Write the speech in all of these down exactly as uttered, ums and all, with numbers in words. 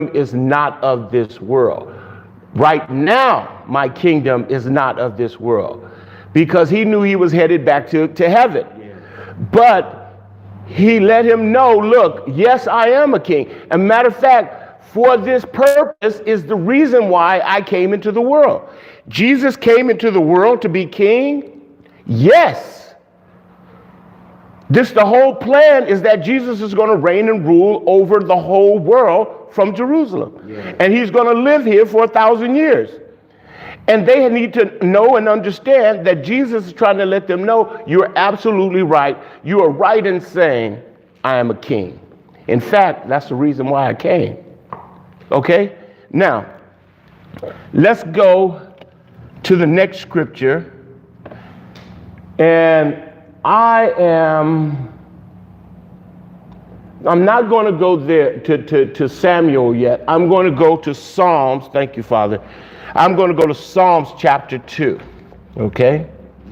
is not of this world. Right now, my kingdom is not of this world, because he knew he was headed back to, to heaven. But he let him know, look, yes, I am a king. As a matter of fact, for this purpose is the reason why I came into the world. Jesus came into the world to be king. Yes. This, the whole plan is that Jesus is going to reign and rule over the whole world from Jerusalem. Yeah. And he's going to live here for a thousand years. And they need to know and understand that Jesus is trying to let them know, you're absolutely right. You are right in saying, I am a king. In fact, that's the reason why I came. Okay? Now, let's go to the next scripture. And I am... I'm not going to go there to, to, to Samuel yet. I'm going to go to Psalms. Thank you, Father. I'm going to go to Psalms chapter two. Okay?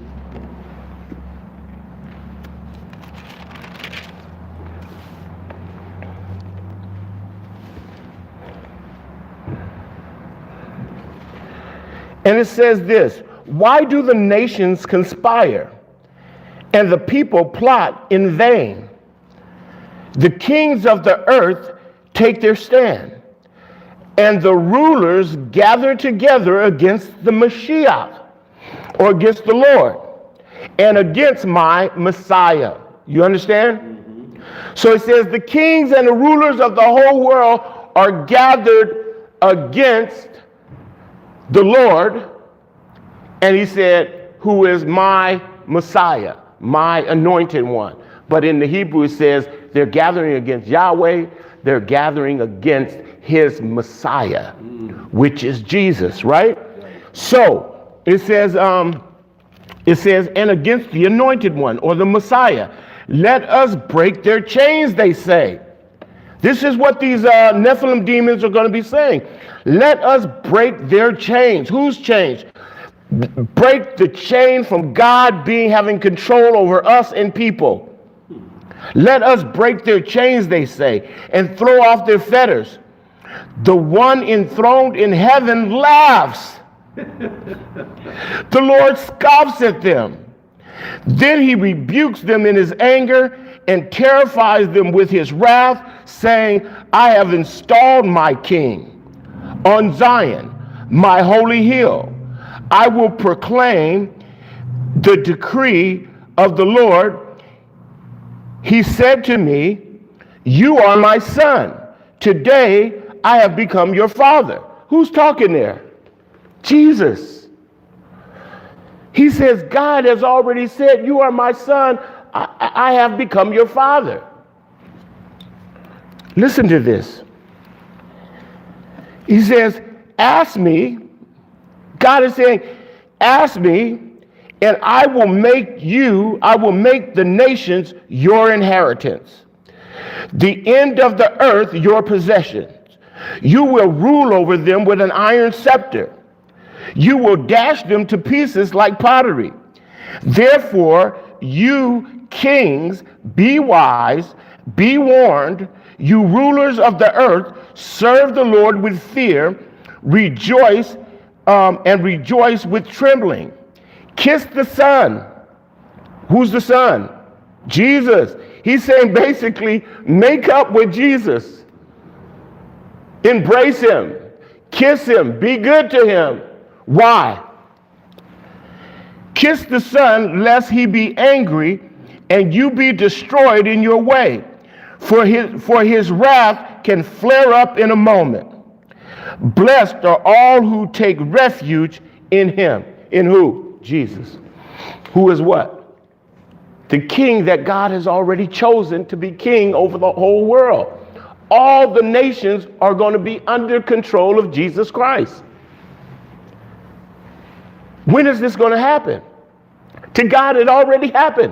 And it says this: why do the nations conspire and the people plot in vain? The kings of the earth take their stand, and the rulers gather together against the Mashiach, or against the Lord, and against my Messiah. You understand? Mm-hmm. So it says the kings and the rulers of the whole world are gathered against the Lord, and he said, who is my Messiah, my anointed one. But in the Hebrew it says they're gathering against Yahweh, they're gathering against his Messiah, mm. which is Jesus, right? So it says, um, it says, and against the anointed one, or the Messiah, let us break their chains, they say. This is what these uh, Nephilim demons are going to be saying. Let us break their chains. Whose chains? Break the chain from God being having control over us and people. Let us break their chains, they say, and throw off their fetters. The one enthroned in heaven laughs. The Lord scoffs at them. Then he rebukes them in his anger and terrifies them with his wrath, saying, I have installed my king on Zion, my holy hill. I will proclaim the decree of the Lord. He said to me, you are my son. Today I have become your father. Who's talking there? Jesus. He says, God has already said, you are my son. I, I have become your father. Listen to this. He says, ask me. God is saying, ask me, and I will make you, I will make the nations your inheritance, the end of the earth your possessions. You will rule over them with an iron scepter. You will dash them to pieces like pottery. Therefore, you kings, be wise, be warned. You rulers of the earth, serve the Lord with fear, rejoice, um, and rejoice with trembling. Kiss the Son. Who's the Son? Jesus. He's saying basically, make up with Jesus. Embrace him. Kiss him. Be good to him. Why? Kiss the Son, lest he be angry and you be destroyed in your way. For his, for his wrath can flare up in a moment. Blessed are all who take refuge in him. In who? Jesus. Who is what? The king that God has already chosen to be king over the whole world. All the nations are going to be under control of Jesus Christ. When is this going to happen? To God, it already happened.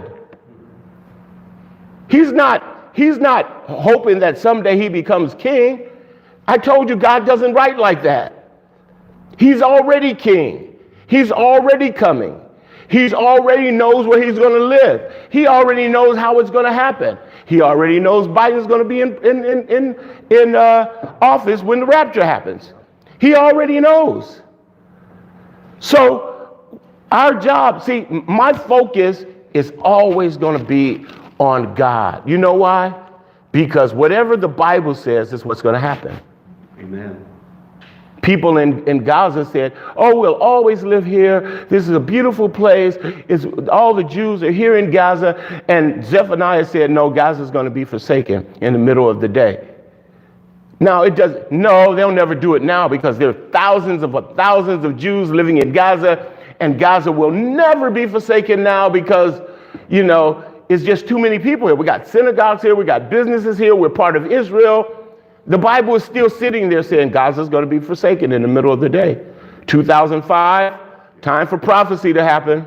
He's not, he's not hoping that someday he becomes king. I told you God doesn't write like that. He's already king. He's already coming. He already knows where he's going to live. He already knows how it's going to happen. He already knows Biden's going to be in, in, in, in, in uh, office when the rapture happens. He already knows. So our job, see, my focus is always going to be on God. You know why? Because whatever the Bible says is what's going to happen. Amen. People in, in Gaza said, oh, we'll always live here. This is a beautiful place. It's, all the Jews are here in Gaza. And Zephaniah said, no, Gaza is going to be forsaken in the middle of the day. Now, it doesn't, no, they'll never do it now because there are thousands of thousands of Jews living in Gaza. And Gaza will never be forsaken now because, you know, it's just too many people here. We got synagogues here. We got businesses here. We're part of Israel. The Bible is still sitting there saying Gaza's going to be forsaken in the middle of the day. two thousand five, time for prophecy to happen.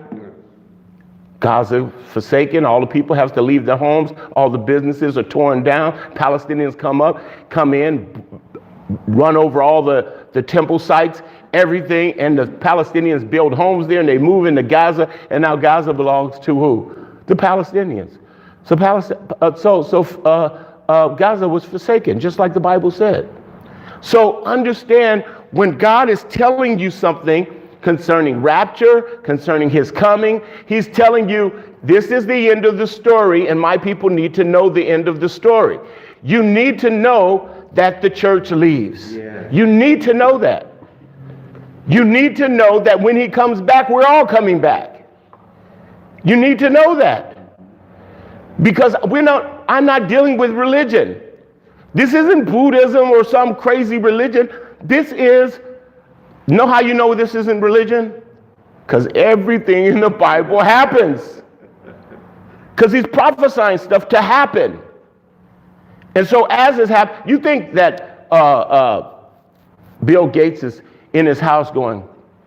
Gaza forsaken. All the people have to leave their homes. All the businesses are torn down. Palestinians come up, come in, run over all the, the temple sites, everything. And the Palestinians build homes there and they move into Gaza. And now Gaza belongs to who? The Palestinians. So, Palestine, uh, so, so uh, uh, Gaza was forsaken, just like the Bible said. So understand, when God is telling you something concerning rapture, concerning his coming, he's telling you, this is the end of the story, and my people need to know the end of the story. You need to know that the church leaves. Yeah. You need to know that. You need to know that when he comes back, we're all coming back. You need to know that. Because we're not, I'm not dealing with religion. This isn't Buddhism or some crazy religion. This is, know how you know this isn't religion? Because everything in the Bible happens. Because he's prophesying stuff to happen. And so as this happens, you think that uh, uh, Bill Gates is in his house going,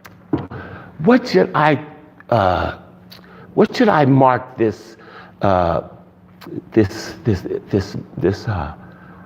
what should I, uh, what should I mark this, uh, this, this, this, this, uh,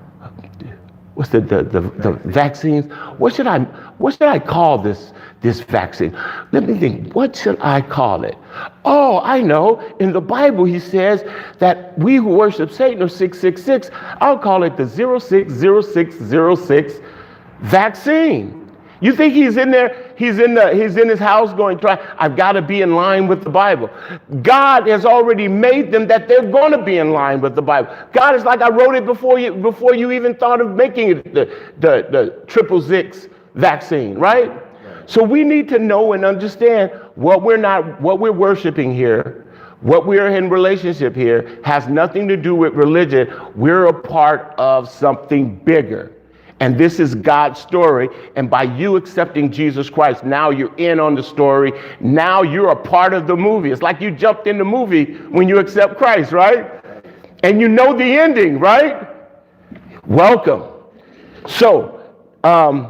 what's the, the, the, the vaccines? What should I, what should I call this, this vaccine? Let me think, what should I call it? Oh, I know, in the Bible he says that we who worship Satan are six six six. I'll call it the zero six zero six zero six vaccine. You think he's in there, he's in the, he's in his house going, try, I've got to be in line with the Bible. God has already made them that they're going to be in line with the Bible. God is like, I wrote it before you, before you even thought of making it the, the, the triple six vaccine, right? Right? So we need to know and understand what we're not, what we're worshiping here, what we're in relationship here has nothing to do with religion. We're a part of something bigger. And this is God's story. And by you accepting Jesus Christ, now you're in on the story. Now you're a part of the movie. It's like you jumped in the movie when you accept Christ, right? And you know the ending, right? Welcome. So, um,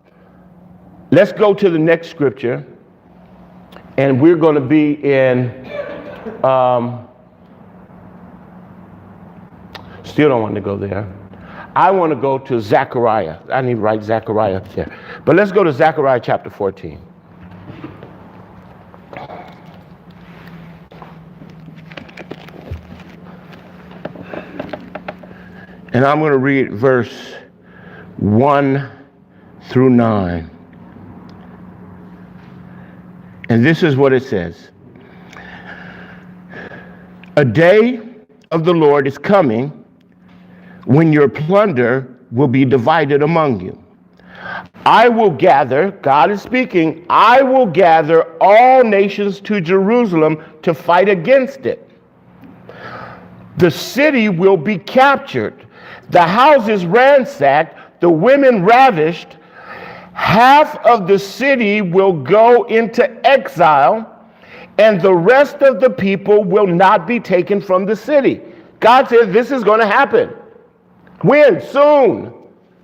let's go to the next scripture. And we're going to be in, um, still don't want to go there. I want to go to Zechariah. I need to write Zechariah up there. But let's go to Zechariah chapter fourteen. And I'm going to read verse one through nine. And this is what it says. A day of the Lord is coming when your plunder will be divided among you. I will gather, God is speaking, I will gather all nations to Jerusalem to fight against it. The city will be captured, the houses ransacked, the women ravished. Half of the city will go into exile, and the rest of the people will not be taken from the city. God says this is going to happen. When? Soon.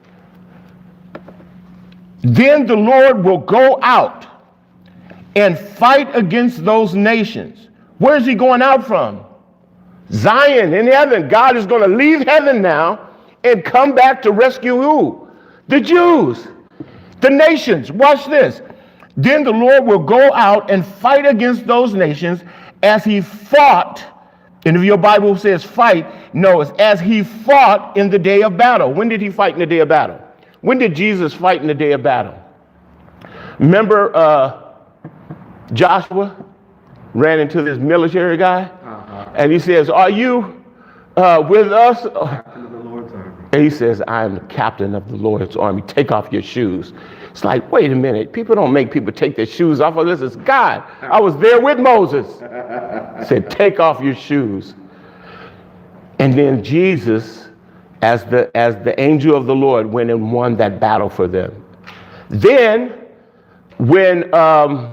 Then the Lord will go out and fight against those nations. Where's he going out from? Zion in heaven. God is going to leave heaven now and come back to rescue who? The Jews. The nations. Watch this. Then the Lord will go out and fight against those nations as he fought. And if your Bible says fight, no, it's as he fought in the day of battle. When did he fight in the day of battle? When did Jesus fight in the day of battle? Remember uh, Joshua ran into this military guy, uh-huh. and he says, are you uh, with us? Captain of the Lord's army. And he says, I am the captain of the Lord's army. Take off your shoes. It's like, wait a minute. People don't make people take their shoes off. Oh, this is God. I was there with Moses. Said, take off your shoes. And then Jesus, as the as the angel of the Lord, went and won that battle for them. Then, when um,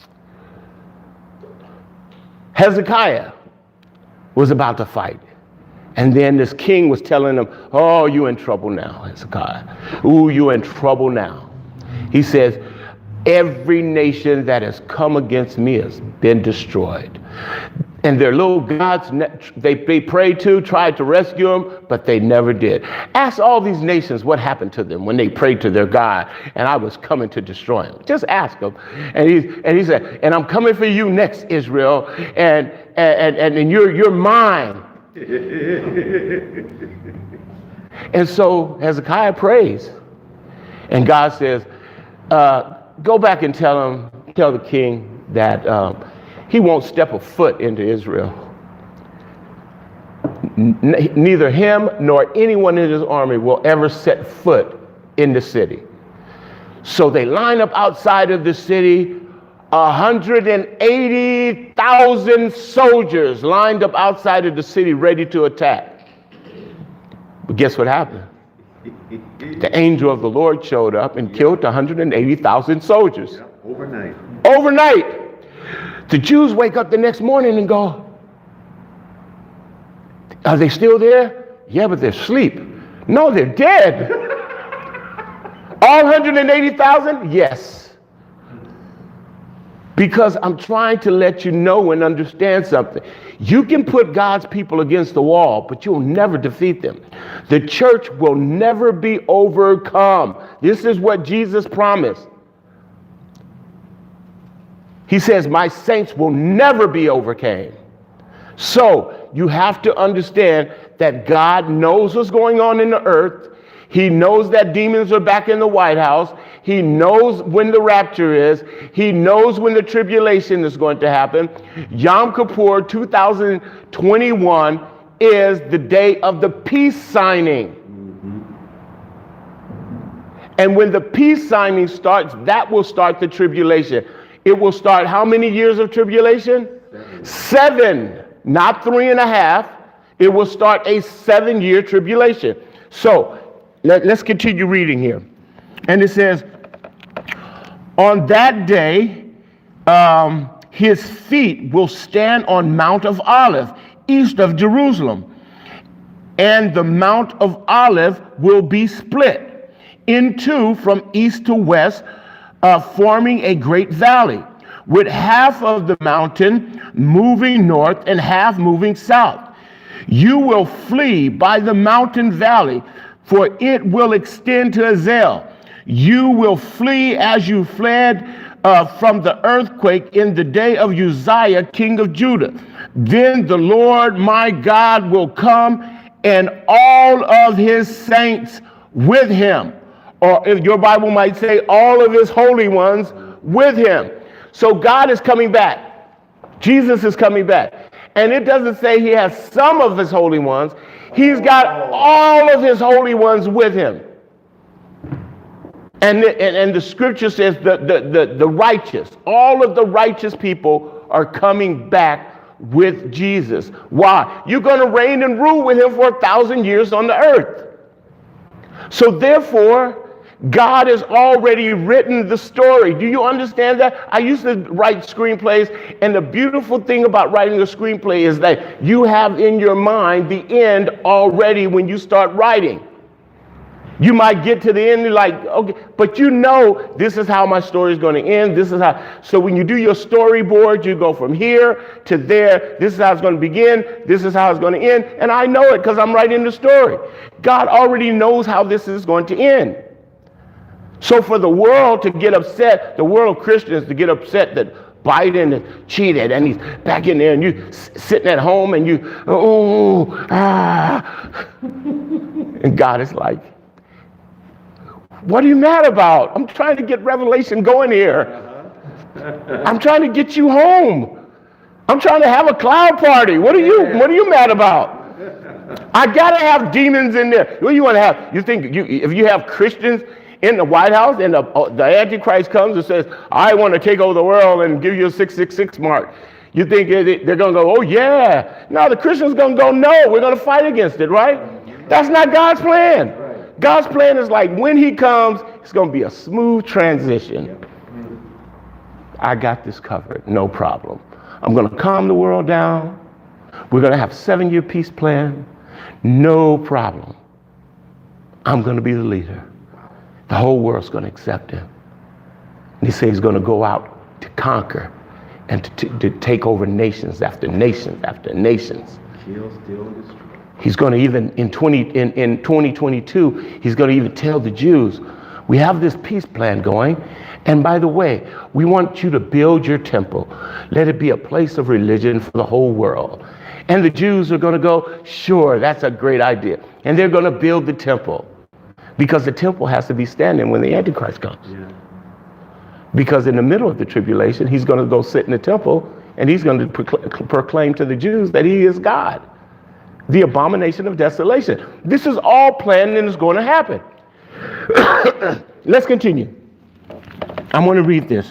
Hezekiah was about to fight, and then this king was telling him, oh, you're in trouble now, Hezekiah. Ooh, you're in trouble now. He says, every nation that has come against me has been destroyed. And their little gods they, they prayed to, tried to rescue them, but they never did. Ask all these nations what happened to them when they prayed to their God, and I was coming to destroy them. Just ask them. And he, and he said, and I'm coming for you next, Israel, and, and, and, and you're, you're mine. And so Hezekiah prays, and God says, uh, go back and tell him, tell the king that um, he won't step a foot into Israel. N- neither him nor anyone in his army will ever set foot in the city. So they line up outside of the city. one hundred eighty thousand soldiers lined up outside of the city ready to attack. But guess what happened? The angel of the Lord showed up and killed one hundred eighty thousand soldiers. Yeah, overnight. Overnight. The Jews wake up the next morning and go, are they still there? Yeah, but they're asleep. No, they're dead. All one hundred eighty thousand? Yes. Because I'm trying to let you know and understand something. You can put God's people against the wall, but you'll never defeat them. The church will never be overcome. This is what Jesus promised. He says, my saints will never be overcome. So you have to understand that God knows what's going on in the earth. He knows that demons are back in the White House. He knows when the rapture is. He knows when the tribulation is going to happen. Yom Kippur two thousand twenty-one is the day of the peace signing. Mm-hmm. And when the peace signing starts, that will start the tribulation. It will start how many years of tribulation? Seven. Seven, not three and a half. It will start a seven-year tribulation. So, Let, let's continue reading here. And it says, on that day, um, his feet will stand on Mount of Olive, east of Jerusalem. And the Mount of Olive will be split in two from east to west, uh, forming a great valley, with half of the mountain moving north and half moving south. You will flee by the mountain valley, for it will extend to Azel. You will flee as you fled uh, from the earthquake in the day of Uzziah, king of Judah. Then the Lord my God will come, and all of his saints with him. Or if your Bible might say, all of his holy ones with him. So God is coming back. Jesus is coming back. And it doesn't say he has some of his holy ones. He's got all of his holy ones with him. And the, and, and the scripture says the, the, the, the righteous, all of the righteous people are coming back with Jesus. Why? You're going to reign and rule with him for a thousand years on the earth. So therefore, God has already written the story. Do you understand that? I used to write screenplays, and the beautiful thing about writing a screenplay is that you have in your mind the end already when you start writing. You might get to the end, you're like, okay, but you know this is how my story is going to end. This is how. So when you do your storyboard, you go from here to there. This is how it's going to begin. This is how it's going to end. And I know it because I'm writing the story. God already knows how this is going to end. So for the world to get upset, the world of Christians to get upset that Biden cheated and he's back in there and you sitting at home and you, oh, ah. And God is like, what are you mad about? I'm trying to get revelation going here. I'm trying to get you home. I'm trying to have a cloud party. What are you, what are you mad about? I gotta have demons in there. What do you want to have? You think you, if you have Christians in the White House and the, the Antichrist comes and says, I want to take over the world and give you a six six six mark, you think they're going to go, oh yeah. No, the Christians going to go, no, we're going to fight against it, right? That's not God's plan. God's plan is like when he comes, it's going to be a smooth transition. I got this covered, no problem. I'm going to calm the world down. We're going to have a seven-year peace plan, no problem. I'm going to be the leader. The whole world's going to accept him. And he says he's going to go out to conquer and to, to, to take over nations after nations after nations. Kill, steal, and destroy. He's going to even, in, twenty, in, in twenty twenty-two, he's going to even tell the Jews, we have this peace plan going. And by the way, we want you to build your temple. Let it be a place of religion for the whole world. And the Jews are going to go, sure, that's a great idea. And they're going to build the temple. Because the temple has to be standing when the Antichrist comes. Yeah. Because in the middle of the tribulation, he's going to go sit in the temple and he's going to procl- proclaim to the Jews that he is God. The abomination of desolation. This is all planned and is going to happen. Let's continue. I'm going to read this.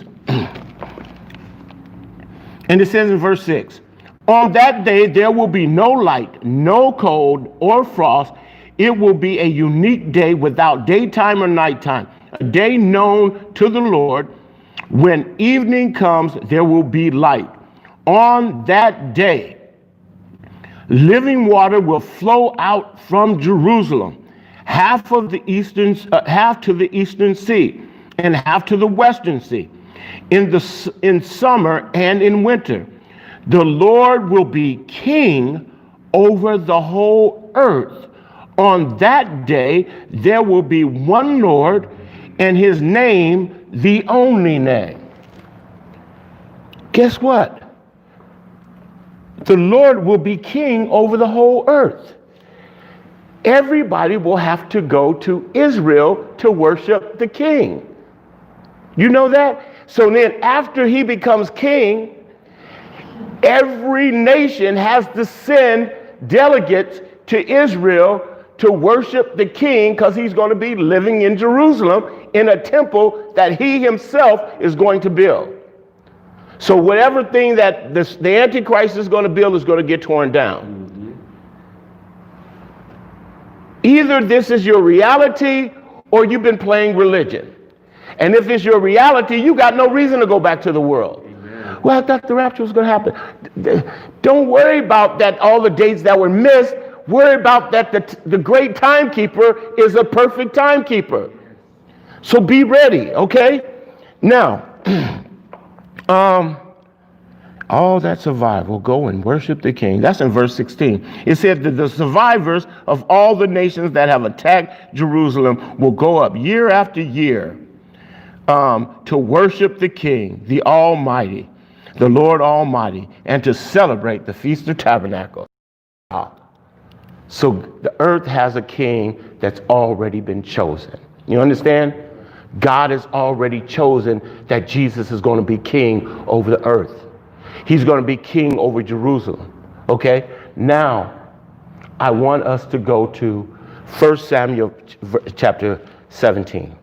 And it says in verse six, on that day there will be no light, no cold or frost. It will be a unique day without daytime or nighttime, a day known to the Lord. When evening comes, there will be light. On that day, living water will flow out from Jerusalem, half of the eastern, uh, half to the eastern sea, and half to the western sea. In the in summer and in winter, the Lord will be king over the whole earth. On that day, there will be one Lord, and his name, the only name. Guess what? The Lord will be king over the whole earth. Everybody will have to go to Israel to worship the king. You know that? So then after he becomes king, every nation has to send delegates to Israel to worship the king, because he's going to be living in Jerusalem in a temple that he himself is going to build. So whatever thing that this, the Antichrist is going to build is going to get torn down. Mm-hmm. Either this is your reality or you've been playing religion. And if it's your reality, you got no reason to go back to the world. Amen. Well, I thought the rapture was going to happen. Don't worry about that, all the dates that were missed. Worry about that the, the great timekeeper is a perfect timekeeper. So be ready, okay? Now, um, all that survive will go and worship the king. That's in verse sixteen. It said that the survivors of all the nations that have attacked Jerusalem will go up year after year um, to worship the king, the Almighty, the Lord Almighty, and to celebrate the Feast of Tabernacles. Wow. So the earth has a king that's already been chosen. You understand? God has already chosen that Jesus is going to be king over the earth. He's going to be king over Jerusalem. Okay? Now, I want us to go to First Samuel chapter seventeen.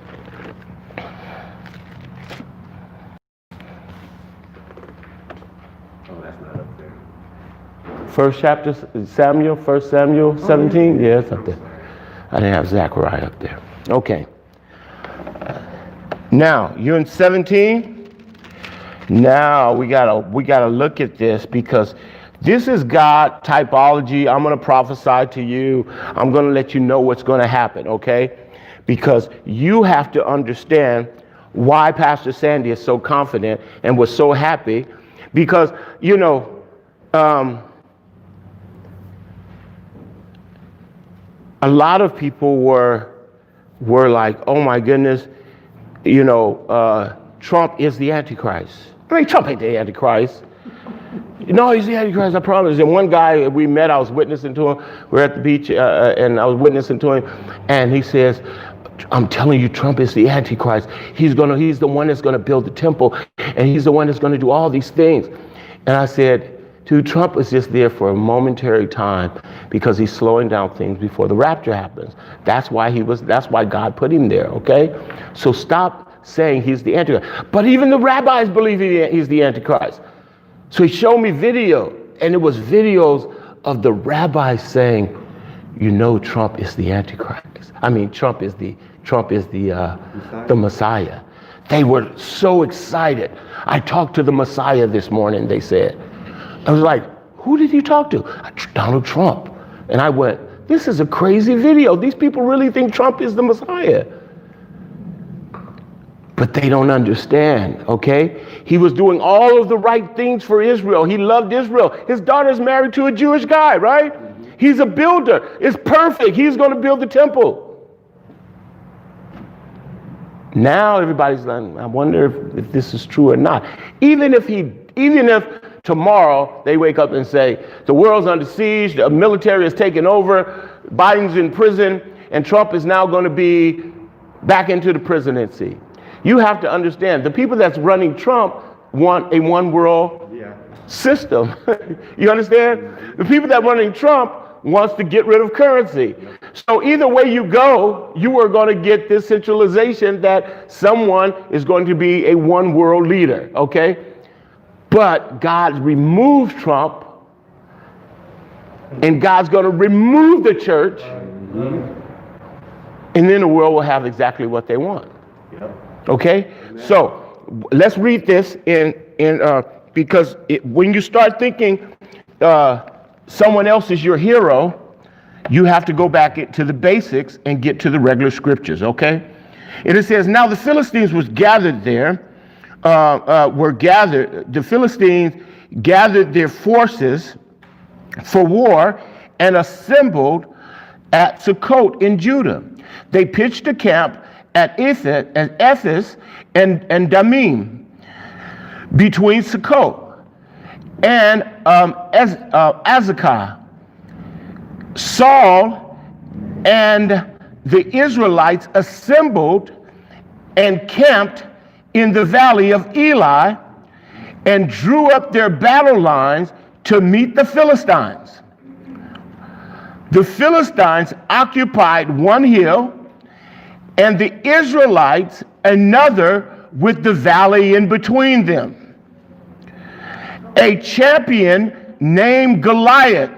First chapter, Samuel, First Samuel seventeen? Yeah, it's up there. I didn't have Zechariah up there. Okay. Now, you're in seventeen. Now, we gotta, we gotta look at this, because this is God typology. I'm gonna prophesy to you. I'm gonna let you know what's gonna happen, okay? Because you have to understand why Pastor Sandy is so confident and was so happy. Because, you know, um, a lot of people were were like, oh my goodness, you know, uh, Trump is the Antichrist. I mean, Trump ain't the Antichrist. No, he's the Antichrist, I promise. And one guy we met, I was witnessing to him. We we're at the beach, uh, and I was witnessing to him, and he says, I'm telling you, Trump is the Antichrist. He's gonna, he's the one that's gonna build the temple, and he's the one that's gonna do all these things. And I said, dude, Trump is just there for a momentary time because he's slowing down things before the rapture happens. That's why he was, that's why God put him there, okay? So stop saying he's the Antichrist. But even the rabbis believe he, he's the Antichrist. So he showed me video, and it was videos of the rabbis saying, you know, Trump is the Antichrist. I mean, Trump is the, Trump is the, uh, Messiah. the Messiah. They were so excited. I talked to the Messiah this morning, they said. I was like, who did you talk to? Donald Trump. And I went, this is a crazy video. These people really think Trump is the Messiah. But they don't understand, okay? He was doing all of the right things for Israel. He loved Israel. His daughter's married to a Jewish guy, right? Mm-hmm. He's a builder. It's perfect. He's going to build the temple. Now everybody's like, I wonder if, if this is true or not. Even if he, even if tomorrow they wake up and say, the world's under siege, the military is taking over, Biden's in prison, and Trump is now going to be back into the presidency. You have to understand, the people that's running Trump want a one world yeah. system. You understand? Mm-hmm. The people that running Trump wants to get rid of currency. So either way you go, you are going to get this centralization that someone is going to be a one world leader, okay? But God removed Trump, and God's going to remove the church, mm-hmm. and then the world will have exactly what they want. Yep. Okay? Amen. So let's read this in, in uh, because it, when you start thinking uh, someone else is your hero, you have to go back to the basics and get to the regular scriptures, okay? And it says, now the Philistines was gathered there, uh, uh, were gathered, the Philistines gathered their forces for war and assembled at Sukkot in Judah. They pitched a camp at Ephes and, and Damim between Sukkot and um, Az, uh, Azekah. Saul and the Israelites assembled and camped in the valley of Eli and drew up their battle lines to meet the Philistines. The Philistines occupied one hill and the Israelites another with the valley in between them. A champion named Goliath,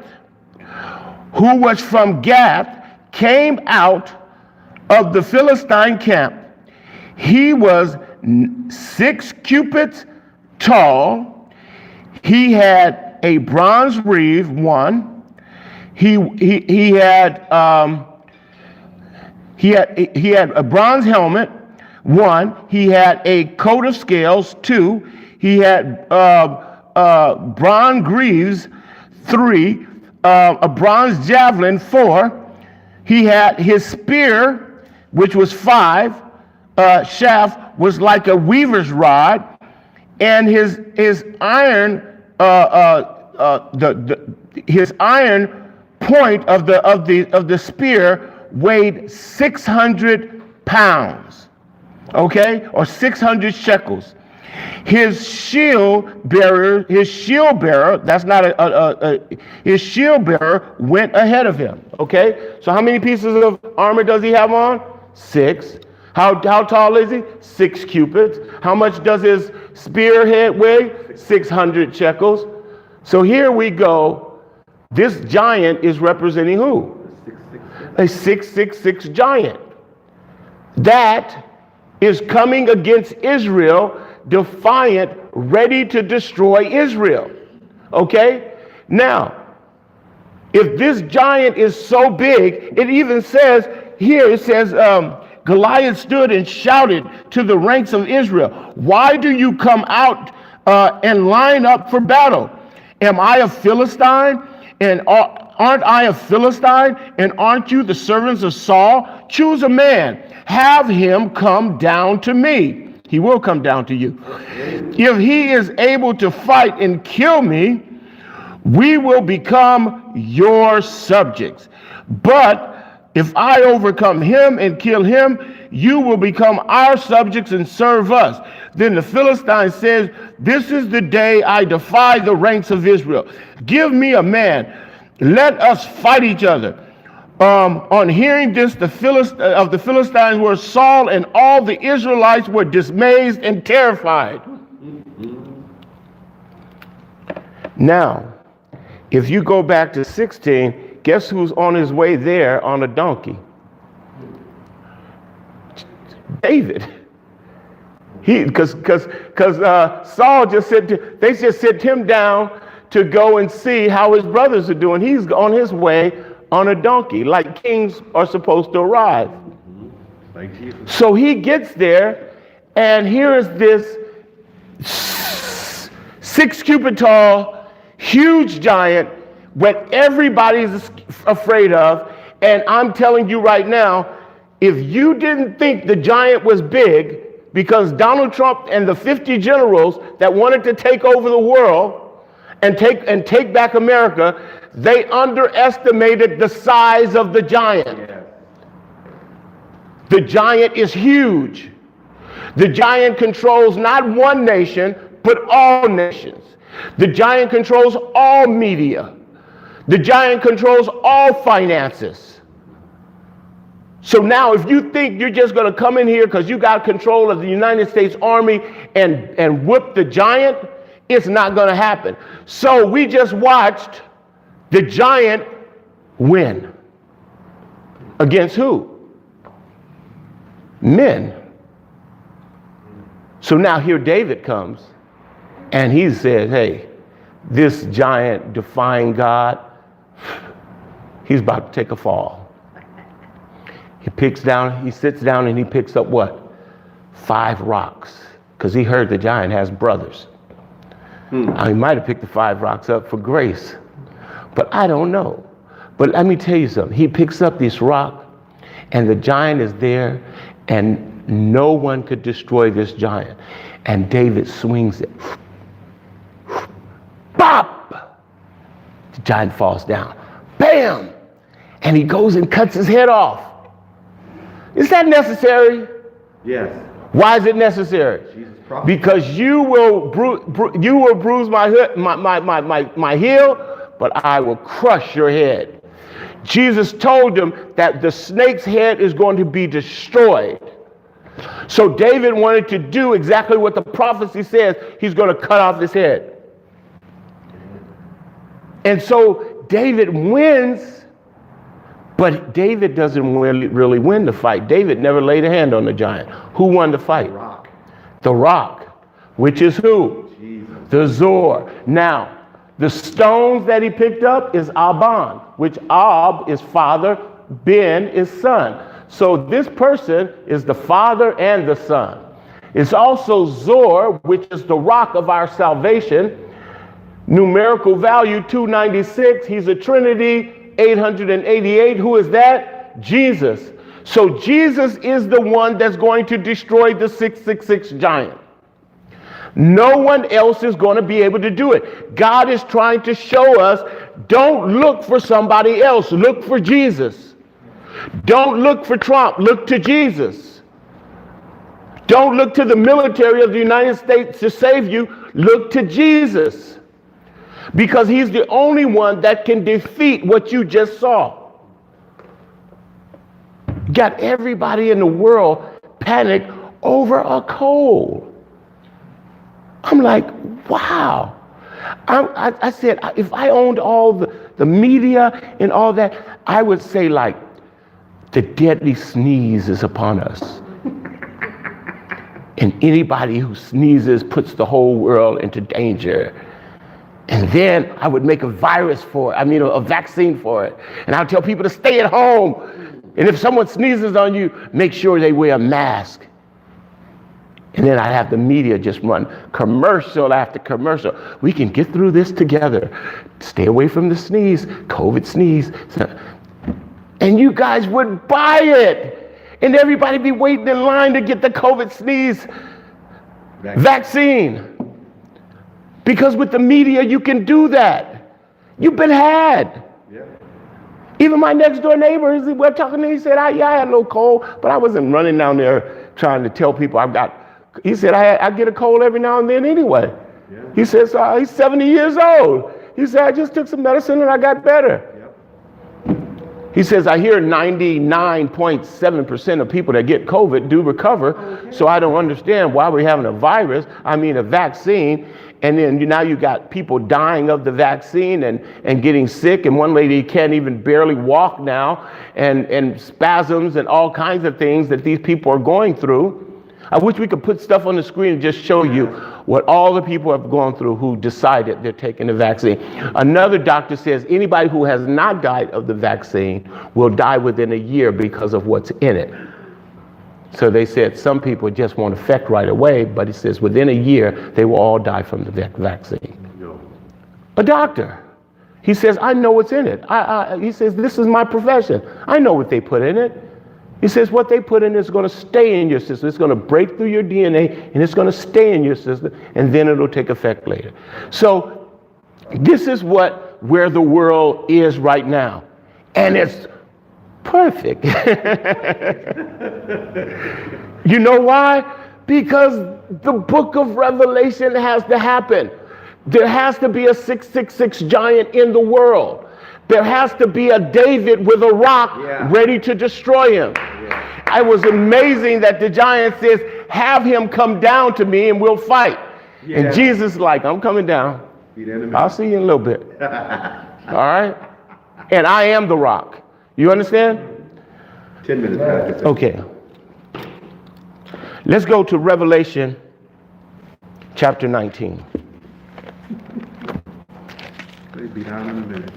who was from Gath, came out of the Philistine camp. He was six cubits tall. He had a bronze reeve, one. He he he had um, he had he had a bronze helmet, one. He had a coat of scales, two. He had uh, uh, bronze greaves, three. Uh, a bronze javelin, four. He had his spear, which was five. Uh, shaft was like a weaver's rod, and his his iron uh, uh, uh, the, the his iron point of the of the of the spear weighed six hundred pounds, okay, or six hundred shekels. His shield bearer, his shield bearer, that's not a, a, a, a, his shield bearer went ahead of him, okay? So how many pieces of armor does he have on? Six. How, how tall is he? Six cubits. How much does his spearhead weigh? six hundred shekels. So here we go. This giant is representing who? A six six six giant. That is coming against Israel, defiant, ready to destroy Israel. Okay? Now, if this giant is so big, it even says here, it says, um, Goliath stood and shouted to the ranks of Israel, why do you come out uh, and line up for battle? Am I a Philistine? And aren't I a Philistine? And aren't you the servants of Saul? Choose a man. have him come down to me. He will come down to you. If he is able to fight and kill me, we will become your subjects. But if I overcome him and kill him, you will become our subjects and serve us. Then the Philistine says, this is the day I defy the ranks of Israel. Give me a man. Let us fight each other. Um, on hearing this, the Philist- of the Philistines were Saul and all the Israelites were dismayed and terrified. Now, if you go back to sixteen, guess who's on his way there on a donkey? David. He, because because because uh, Saul just said to, they just sent him down to go and see how his brothers are doing. He's on his way on a donkey, like kings are supposed to arrive. Like Jesus. So he gets there, and here is this six cubit tall, huge giant, what everybody's afraid of. And I'm telling you right now, if you didn't think the giant was big, because Donald Trump and the fifty generals that wanted to take over the world and take and take back America, they underestimated the size of the giant. Yeah. The giant is huge. The giant controls not one nation, but all nations. The giant controls all media. The giant controls all finances. So now if you think you're just going to come in here because you got control of the United States Army and, and whip the giant, it's not going to happen. So we just watched the giant win. Against who? Men. So now here David comes and he says, hey, this giant defying God, he's about to take a fall. He picks down, he sits down and he picks up what? Five rocks. Because he heard the giant has brothers. Hmm. Now, he might have picked the five rocks up for grace. But I don't know. But let me tell you something. He picks up this rock and the giant is there and no one could destroy this giant. And David swings it. Bop! The giant falls down. Bam! And he goes and cuts his head off. Is that necessary? Yes. Why is it necessary? Jesus, because you will bru- bru- you will bruise my, hood, my, my, my, my, my heel, but I will crush your head. Jesus told them that the snake's head is going to be destroyed. So David wanted to do exactly what the prophecy says. He's going to cut off his head. And so David wins. But David doesn't really, really win the fight. David never laid a hand on the giant. Who won the fight? The rock. The rock, which is who? Jesus. The Zor. Now, the stones that he picked up is Aban, which Ab is father, Ben is son. So this person is the father and the son. It's also Zor, which is the rock of our salvation. Numerical value two ninety-six. He's a Trinity. eight hundred eighty-eight, who is that? Jesus. So Jesus is the one that's going to destroy the six six six giant. No one else is going to be able to do it. God is trying to show us, don't look for somebody else, look for Jesus. Don't look for Trump, look to Jesus. Don't look to the military of the United States to save you, look to Jesus. Because he's the only one that can defeat what you just saw. Got everybody in the world panicked over a cold. I'm like, wow. I, I, I said, if I owned all the, the media and all that, I would say like, the deadly sneeze is upon us. And anybody who sneezes puts the whole world into danger. And then I would make a virus for it, I mean a, a vaccine for it. And I'll tell people to stay at home. And if someone sneezes on you, make sure they wear a mask. And then I'd have the media just run commercial after commercial. We can get through this together. Stay away from the sneeze, COVID sneeze. And you guys would buy it. And everybody be waiting in line to get the COVID sneeze vaccine. Because with the media, you can do that. You've been had. Yeah. Even my next door neighbor, we're talking to him, he said, I, yeah, I had a little cold, but I wasn't running down there trying to tell people I've got, he said, I, I get a cold every now and then anyway. Yeah. He says, uh, he's seventy years old. He said, I just took some medicine and I got better. He says, I hear ninety-nine point seven percent of people that get COVID do recover. Okay. So I don't understand why we're having a virus, I mean a vaccine, and then you, now you got people dying of the vaccine and, and getting sick, and one lady can't even barely walk now, and, and spasms and all kinds of things that these people are going through. I wish we could put stuff on the screen and just show you what all the people have gone through who decided they're taking the vaccine. Another doctor says anybody who has not died of the vaccine will die within a year because of what's in it. So they said some people just won't affect right away, but he says within a year they will all die from the vaccine. A doctor. He says, I know what's in it. I, I, he says, this is my profession. I know what they put in it. He says what they put in is going to stay in your system. It's going to break through your D N A and it's going to stay in your system, and then it'll take effect later. So this is what where the world is right now. And it's perfect. You know why? Because the book of Revelation has to happen. There has to be a six six six giant in the world. There has to be a David with a rock yeah. ready to destroy him. Yeah. It was amazing that the giant says, have him come down to me and we'll fight. Yeah. And Jesus is like, I'm coming down. I'll see you in a little bit. All right? And I am the rock. You understand? Ten minutes. Okay. Let's go to Revelation chapter nineteen. Be down in a minute.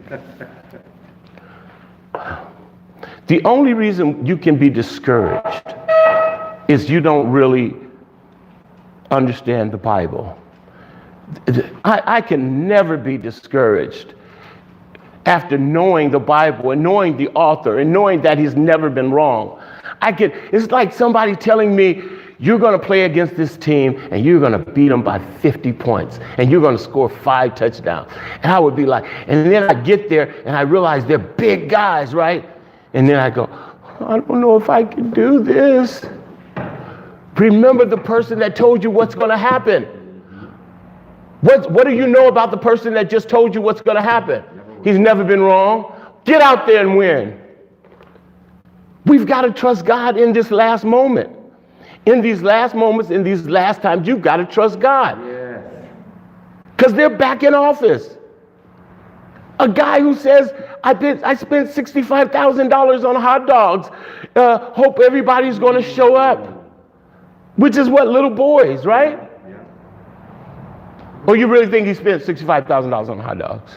The only reason you can be discouraged is you don't really understand the Bible. I, I can never be discouraged after knowing the Bible and knowing the author and knowing that he's never been wrong. I can. It's like somebody telling me, you're going to play against this team and you're going to beat them by fifty points and you're going to score five touchdowns. And I would be like, and then I get there and I realize they're big guys, right? And then I go, I don't know if I can do this. Remember the person that told you what's going to happen. What, what do you know about the person that just told you what's going to happen? He's never been wrong. Get out there and win. We've got to trust God in this last moment. In these last moments, in these last times, you've got to trust God. Because they're back in office. A guy who says, I, been, I spent sixty-five thousand dollars on hot dogs. Uh, hope everybody's going to show up. Which is what, little boys, right? Yeah. Or you really think he spent sixty-five thousand dollars on hot dogs?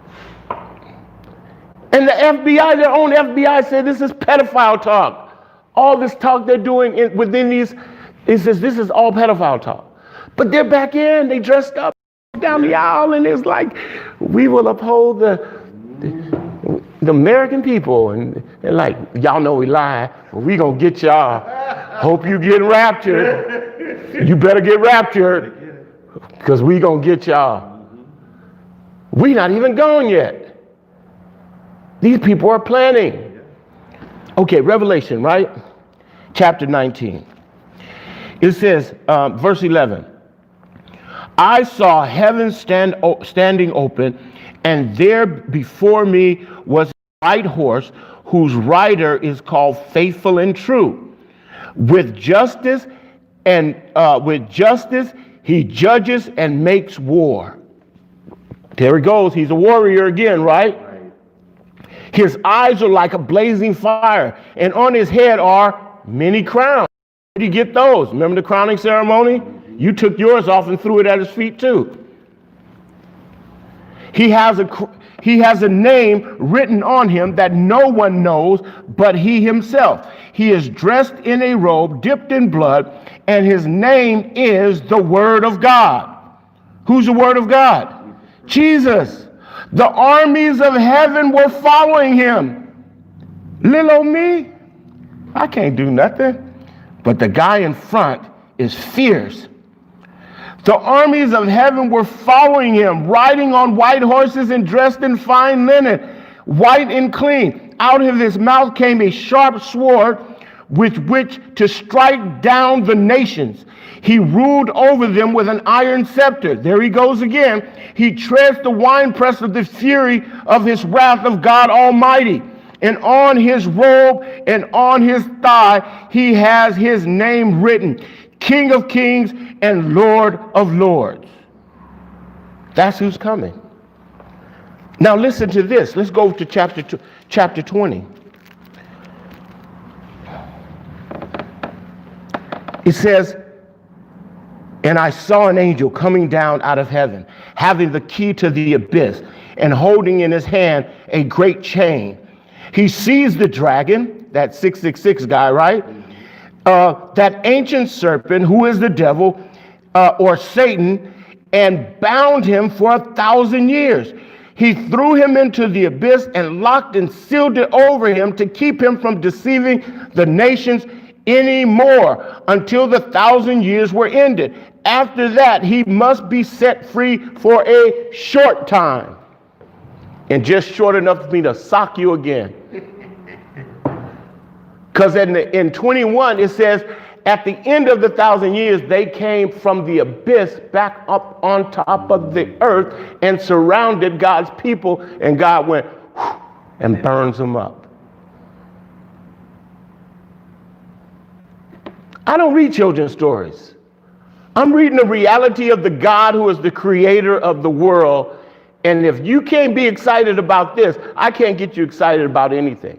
And the F B I, their own F B I said this is pedophile talk. All this talk they're doing in, within these, it says this is all pedophile talk. But they're back in, they dressed up down the aisle, and it's like, we will uphold the, the, the American people. And they're like, y'all know we lie, but we gonna get y'all. Hope you get raptured. You better get raptured, because we gonna get y'all. We not even gone yet. These people are planning. Okay, Revelation, right? Chapter nineteen. It says, um, verse eleven. I saw heaven stand o- standing open, and there before me was a white horse, whose rider is called Faithful and True. With justice and uh, with justice he judges and makes war. There he goes. He's a warrior again, right? His eyes are like a blazing fire, and on his head are many crowns. Where did you get those? Remember the crowning ceremony? You took yours off and threw it at his feet too. He has a he has a name written on him that no one knows but he himself. He is dressed in a robe dipped in blood, and his name is the Word of God. Who's the Word of God? Jesus. The armies of heaven were following him. Little old me. I can't do nothing. But the guy in front is fierce. The armies of heaven were following him, riding on white horses and dressed in fine linen, white and clean. Out of his mouth came a sharp sword with which to strike down the nations. He ruled over them with an iron scepter. There he goes again. He treads the winepress of the fury of his wrath of God Almighty. And on his robe and on his thigh, he has his name written, King of Kings and Lord of Lords. That's who's coming. Now listen to this. Let's go to chapter two, chapter twenty. It says, and I saw an angel coming down out of heaven, having the key to the abyss, and holding in his hand a great chain. He seized the dragon, that six six six guy, right? Uh, that ancient serpent, who is the devil, uh, or Satan, and bound him for a thousand years. He threw him into the abyss and locked and sealed it over him to keep him from deceiving the nations anymore until the thousand years were ended. After that, he must be set free for a short time. And just short enough for me to sock you again. Because in, in twenty-one, it says, at the end of the thousand years, they came from the abyss back up on top of the earth and surrounded God's people, and God went whoosh, and burns them up. I don't read children's stories. I'm reading the reality of the God who is the creator of the world. And if you can't be excited about this, I can't get you excited about anything.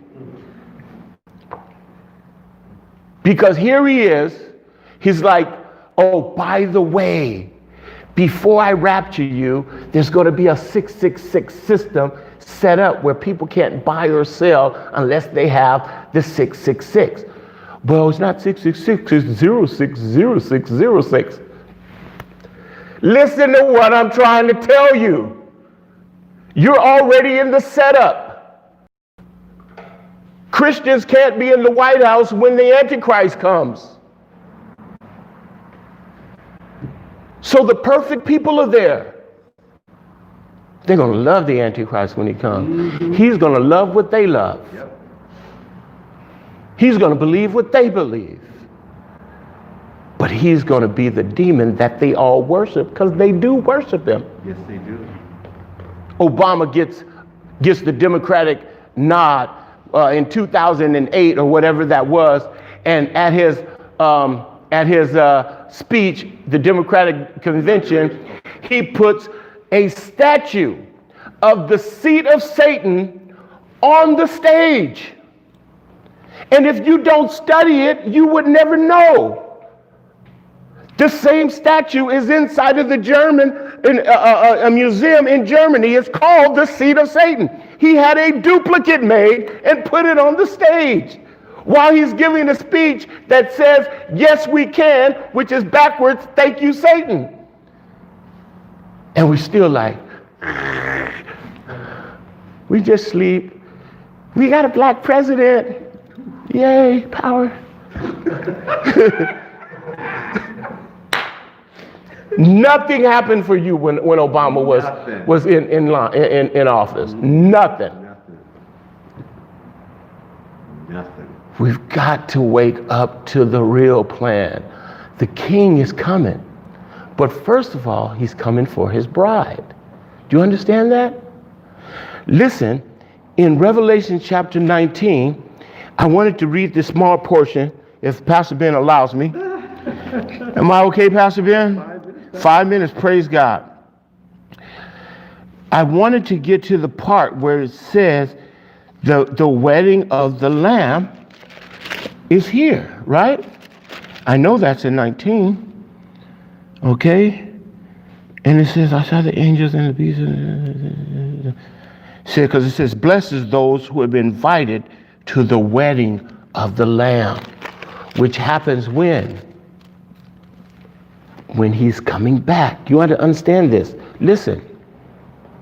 Because here he is. He's like, oh, by the way, before I rapture you, there's going to be a six six six system set up where people can't buy or sell unless they have the six six six. Well, it's not six six six, it's zero six zero six zero six. Listen to what I'm trying to tell you. You're already in the setup. Christians can't be in the White House when the Antichrist comes. So the perfect people are there. They're going to love the Antichrist when he comes. Mm-hmm. He's going to love what they love. Yep. He's going to believe what they believe. But he's going to be the demon that they all worship, because they do worship him. Yes, they do. Obama gets gets the Democratic nod uh, in two thousand eight or whatever that was, and at his um, at his uh, speech, the Democratic convention, he puts a statue of the seat of Satan on the stage. And if you don't study it, you would never know. The same statue is inside of the German, in, uh, uh, a museum in Germany. It's called the Seat of Satan. He had a duplicate made and put it on the stage while he's giving a speech that says, yes, we can, which is backwards, thank you, Satan. And we're still like, we just sleep. We got a black president. Yay, power. Nothing happened for you when, when Obama was Nothing. was in in, in in office. Nothing. Nothing. Nothing. We've got to wake up to the real plan. The king is coming. But first of all, he's coming for his bride. Do you understand that? Listen, in Revelation chapter nineteen, I wanted to read this small portion, if Pastor Ben allows me. Am I okay, Pastor Ben? Five minutes. Five minutes, praise God. I wanted to get to the part where it says the, the wedding of the Lamb is here, right? I know that's in nineteen. Okay? And it says, I saw the angels and the beasts. Said, because it says, blessed is those who have been invited to the wedding of the Lamb, which happens when? When he's coming back. You want to understand this. Listen.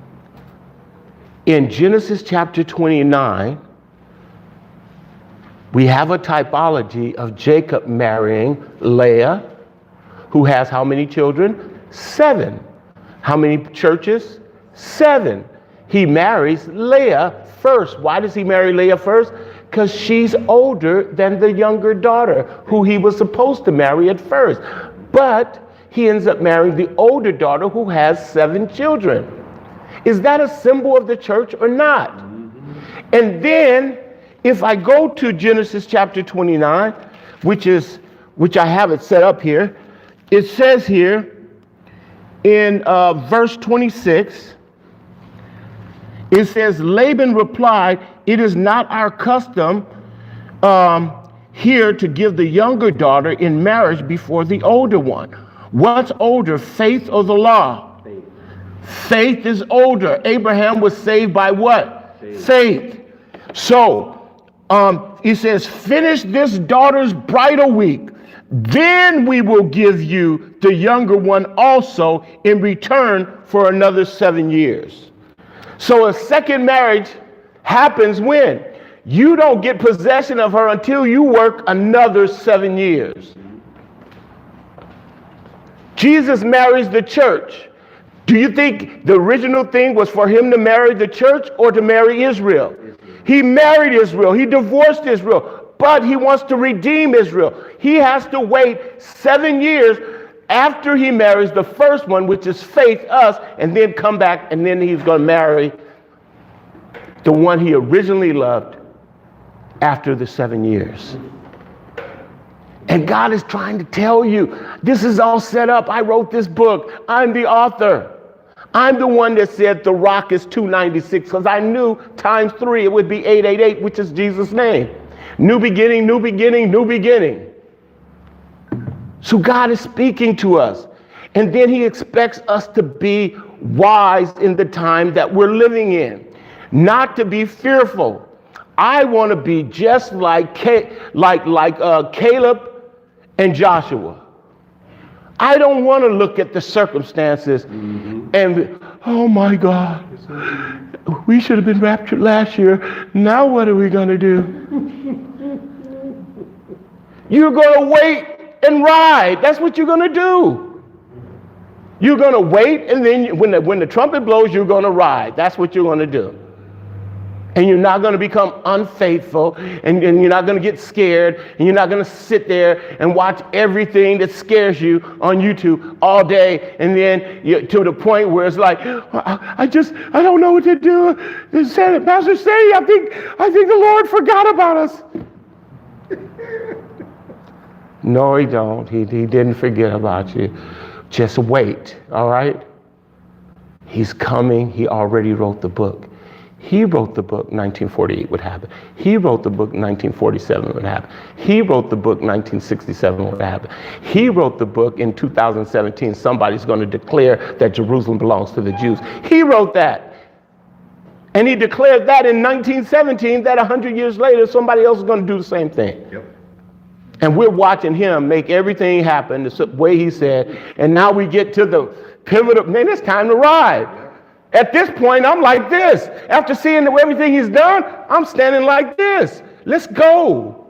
In Genesis chapter twenty-nine, We have a typology of Jacob marrying Leah, who has how many children? Seven. How many churches? Seven. He marries Leah first. Why does he marry Leah first? Because she's older than the younger daughter, who he was supposed to marry at first. But he ends up marrying the older daughter, who has seven children. Is that a symbol of the church or not? Mm-hmm. And then, if I go to Genesis chapter twenty-nine, which is, which I have it set up here, it says here in uh, verse twenty-six, it says, Laban replied, "It is not our custom um, here to give the younger daughter in marriage before the older one." What's older, faith or the law? Faith. Faith is older. Abraham was saved by what? Faith. Faith. So, um, he says, finish this daughter's bridal week. Then we will give you the younger one also in return for another seven years. So a second marriage happens when? You don't get possession of her until you work another seven years. Jesus marries the church. Do you think the original thing was for him to marry the church or to marry Israel? He married Israel. He divorced Israel, but he wants to redeem Israel. He has to wait seven years after he marries the first one, which is faith, us, and then come back, and then he's going to marry the one he originally loved after the seven years. And God is trying to tell you, this is all set up. I wrote this book. I'm the author. I'm the one that said the rock is two ninety-six, because I knew times three it would be eight eight eight, which is Jesus' name. New beginning, new beginning, new beginning. So God is speaking to us. And then he expects us to be wise in the time that we're living in, not to be fearful. I want to be just like like like uh, Caleb and Joshua. I don't want to look at the circumstances mm-hmm. and, oh my God, we should have been raptured last year. Now what are we going to do? You're going to wait and ride. That's what you're going to do. You're going to wait, and then when the, when the trumpet blows, you're going to ride. That's what you're going to do. And you're not going to become unfaithful, and, and you're not going to get scared, and you're not going to sit there and watch everything that scares you on YouTube all day, and then you, to the point where it's like, I, I just, I don't know what to do. Pastor Sadie, I think, I think the Lord forgot about us. No, he don't. He, he didn't forget about you. Just wait, all right? He's coming. He already wrote the book. He wrote the book nineteen forty-eight would happen. He wrote the book nineteen forty-seven would happen. He wrote the book nineteen sixty-seven would happen. He wrote the book in two thousand seventeen. Somebody's going to declare that Jerusalem belongs to the Jews. He wrote that. And he declared that in nineteen seventeen, that one hundred years later, somebody else is going to do the same thing. Yep. And we're watching him make everything happen the way he said. And now we get to the pivot of, man, it's time to ride. At this point, I'm like this. After seeing everything he's done, I'm standing like this. Let's go.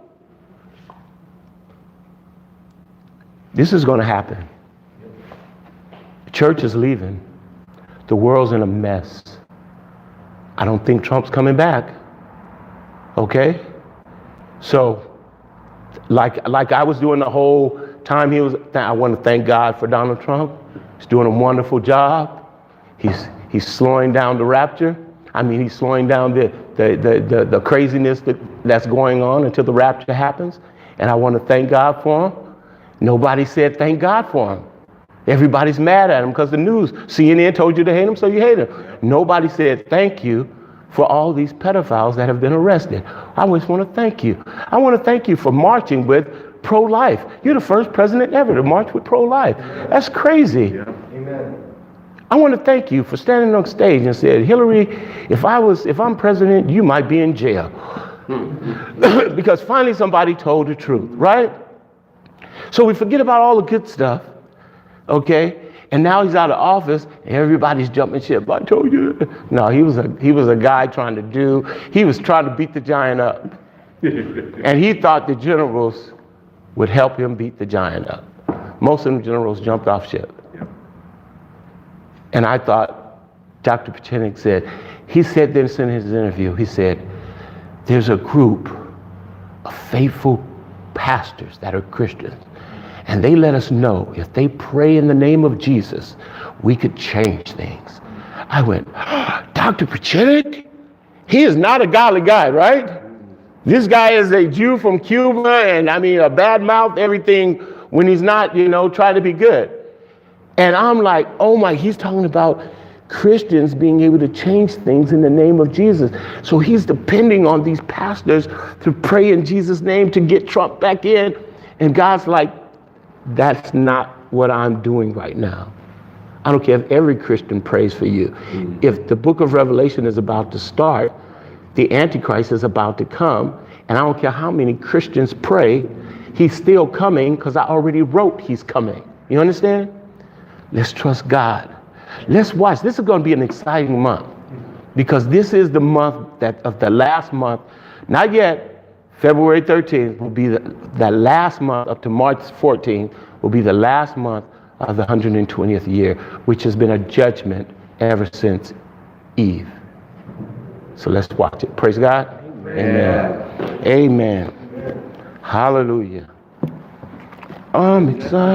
This is going to happen. The church is leaving. The world's in a mess. I don't think Trump's coming back. Okay? So, like, like I was doing the whole time he was, I want to thank God for Donald Trump. He's doing a wonderful job. He's He's slowing down the rapture. I mean, he's slowing down the, the, the, the, the craziness that, that's going on until the rapture happens. And I want to thank God for him. Nobody said thank God for him. Everybody's mad at him because the news, C N N told you to hate him, so you hate him. Nobody said thank you for all these pedophiles that have been arrested. I always want to thank you. I want to thank you for marching with pro-life. You're the first president ever to march with pro-life. That's crazy. Yeah. Amen. I want to thank you for standing on stage and said, Hillary, if I was, if I'm president, you might be in jail. Because finally somebody told the truth, right? So we forget about all the good stuff, okay? And now he's out of office, and everybody's jumping ship. I told you. No, he was a he was a guy trying to do. He was trying to beat the giant up. And he thought the generals would help him beat the giant up. Most of the generals jumped off ship. Yeah. And I thought, Doctor Pachinik said, he said this in his interview, he said, there's a group of faithful pastors that are Christians, and they let us know if they pray in the name of Jesus, we could change things. I went, oh, Doctor Pachinik? He is not a godly guy, right? This guy is a Jew from Cuba, and I mean, a bad mouth, everything, when he's not, you know, trying to be good. And I'm like, oh my, he's talking about Christians being able to change things in the name of Jesus. So he's depending on these pastors to pray in Jesus' name to get Trump back in. And God's like, that's not what I'm doing right now. I don't care if every Christian prays for you. Mm. If the book of Revelation is about to start, the Antichrist is about to come, and I don't care how many Christians pray, he's still coming because I already wrote he's coming. You understand? Let's trust God. Let's watch. This is going to be an exciting month because this is the month that of the last month. Not yet. February thirteenth will be the, the last month up to March fourteenth will be the last month of the one hundred twentieth year, which has been a judgment ever since Eve. So let's watch it. Praise God. Amen. Amen. Amen. Hallelujah. I'm excited.